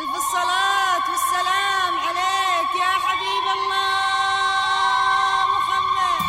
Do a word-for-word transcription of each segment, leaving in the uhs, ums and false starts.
ألف الصلاة والسلام عليك يا حبيب الله محمد.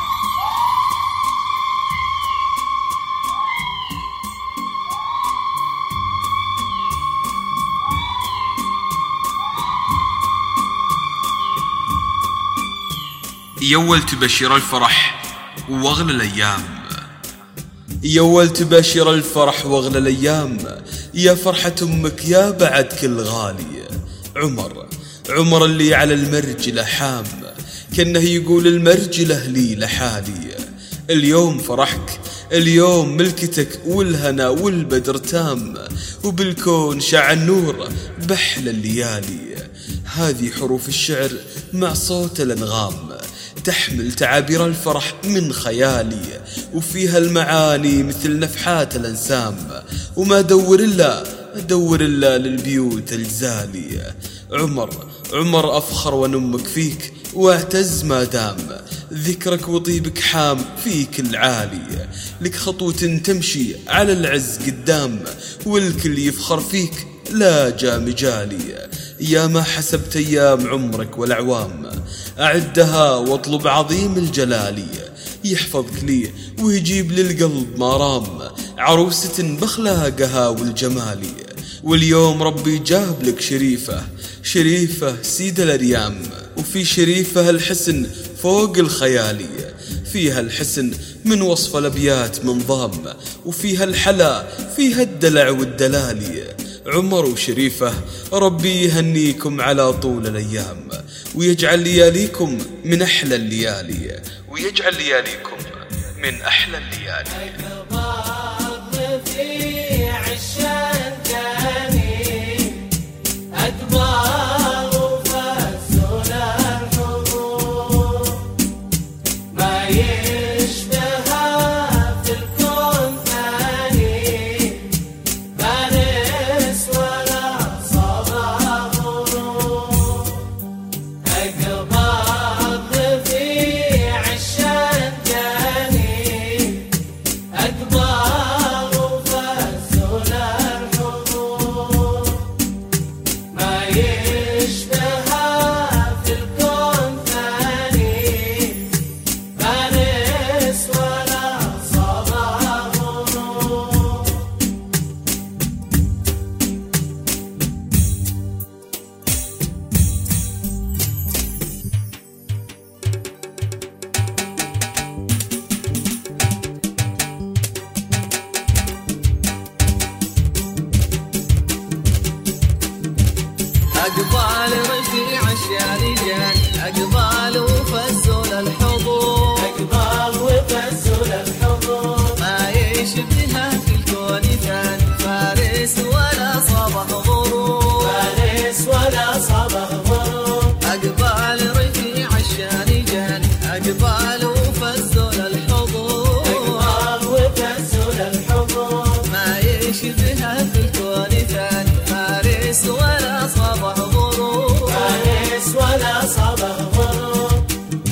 يول تبشر الفرح واغلى الأيام، يول تبشر الفرح واغلى الأيام، يا فرحة أمك يا بعد كل غالي. عمر عمر اللي على المرجلة حام، كأنه يقول المرجلة لي لحالي. اليوم فرحك، اليوم ملكتك والهنا والبدر تام، وبالكون شع النور بحل الليالي. هذه حروف الشعر مع صوت الأنغام، تحمل تعابير الفرح من خيالي، وفيها المعاني مثل نفحات الأنسام. وما دور إلا دور إلا للبيوت الجزالي. عمر عمر أفخر ونمك فيك واعتز ما دام، ذكرك وطيبك حام في كل عالي. لك خطوة تمشي على العز قدام، والكل يفخر فيك لا جا مجالي. يا ما حسبت أيام عمرك والأعوام، أعدها واطلب عظيم الجلال، يحفظك لي ويجيب للقلب ما رام، عروسة بخلاقها والجمال. واليوم ربي جاب لك شريفة، شريفة سيد الأريام، وفي شريفة الحسن فوق الخيالي. فيها الحسن من وصف الأبيات منظام، وفيها الحلا فيها الدلع والدلال. عمر وشريفة ربي يهنيكم على طول الأيام، ويجعل لياليكم من أحلى الليالي، ويجعل لياليكم من أحلى الليالي. أقبال رفيع الشارجان، أقبال وفزول الحضور، أقبال وفزول الحضور، ما يشبهها في الكون ثاني، فارس ولا صبح غروب، فارس ولا صبح غروب. أقبال رفيع الشارجان، أقبال وفزول الحضور، أقبال وفزول الحضور، ما يشبهها في الكون ثاني، فارس ولا صبح غروب، فارس ولا صبح غروب.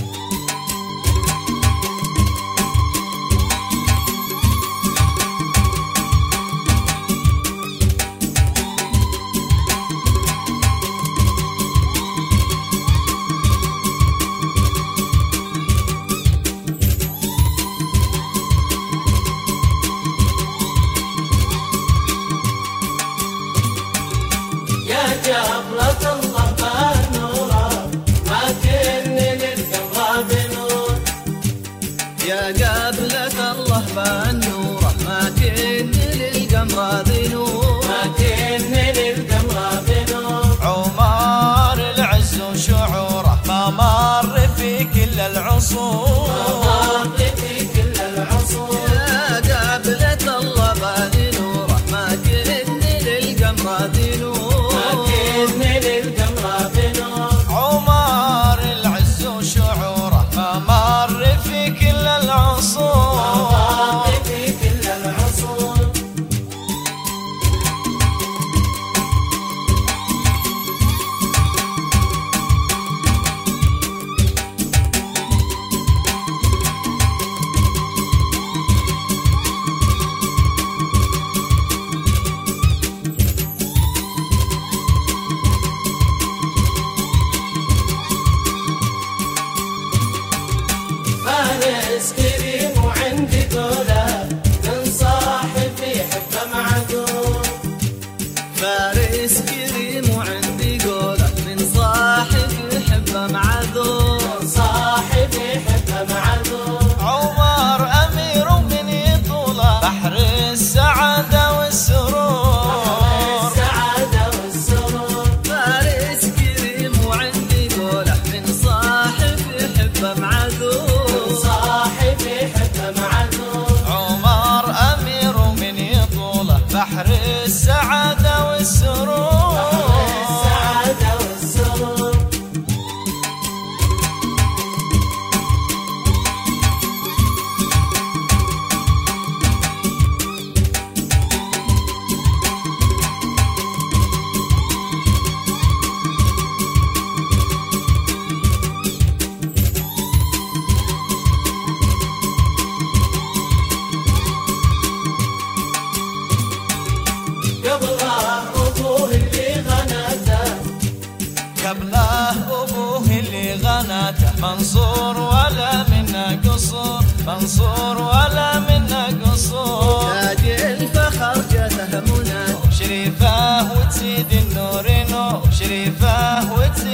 يا جبلة الله بنوره، ما كن للقمر بنور. يا قبلة الله بالنور، ما كن للقمر بنور، ما كن للقمر بنور. عمر العز وشعوره ما مر في كل العصور، ما مر في كل العصور. يا قبلة الله بالنور، ما كن للقمر بنور، ما كن للقمر بنور. عمر العز وشعوره ما مر في كل العصور، ما مر في كل العصور.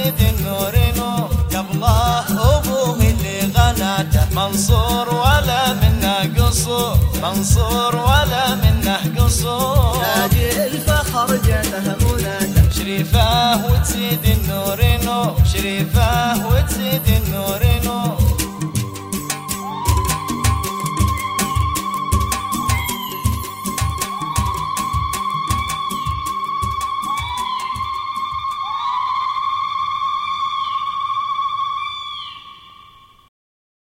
وتزيد النور نور قبله أبوه اللي غناته منصور ولا منه قصور منصور ولا منه قصور تاج الفخر جاته مناته شريفه وتزيد النور نور شريفه وتزيد النور